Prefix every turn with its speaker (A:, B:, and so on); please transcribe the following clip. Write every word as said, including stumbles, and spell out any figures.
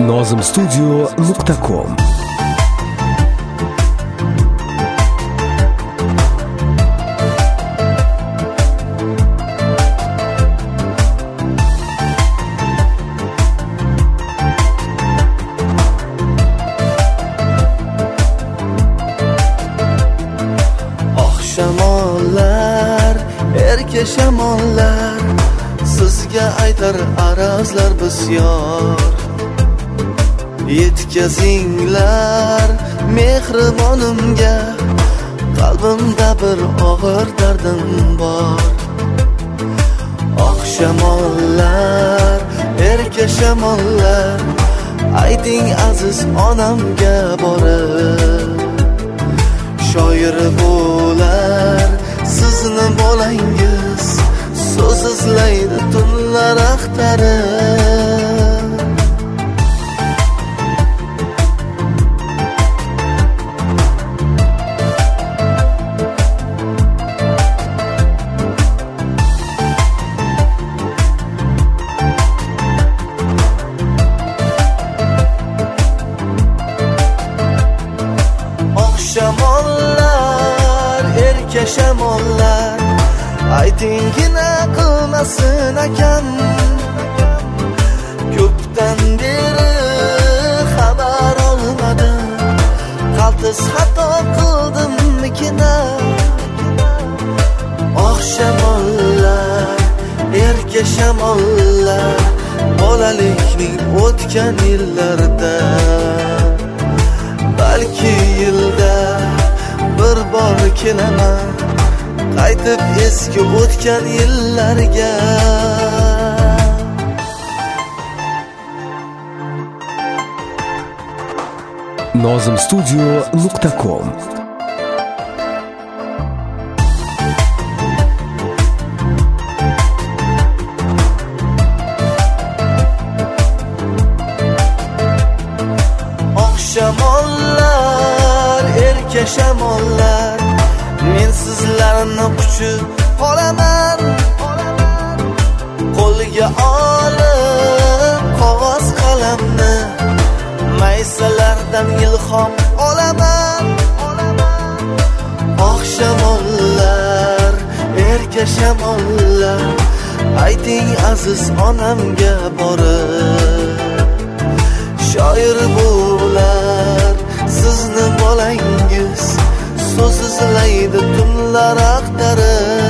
A: nozim studio nuqta com.
B: Shamollar, erka shamollar, sizga aytar arazlar bisyor. Yetkazinglar mehribonimga, qalbimda bir og'ir dardim bor. Oq shamollar, erka shamollar, ayting aziz onamga borib. Shoir bo'lar sizni bolangiz, so'z izlaydi tunlar axtarib. Oq shamollar, erka shamollar, aytingina qilmasin akam. Ko'pdan beri xabar olmadim, qaltis xato qildimmikin-a? Oq shamollar, erka shamollar, bolalikning o'tgan yillarida, balki yilda bir bor kelaman, qaytib eski o'tgan yillarga.
A: nozim studio nuqta com.
B: Oq shamollar, erka shamollar, men sizlarni quchib qolaman. Qo'lga olib qog'oz qalamni, maysalardan ilhom olaman. Oq shamollar, erka shamollar, ayting aziz onamga borib. Shoir bo'lar sizni bolangiz, so'z izlaydi tunlar axtarib.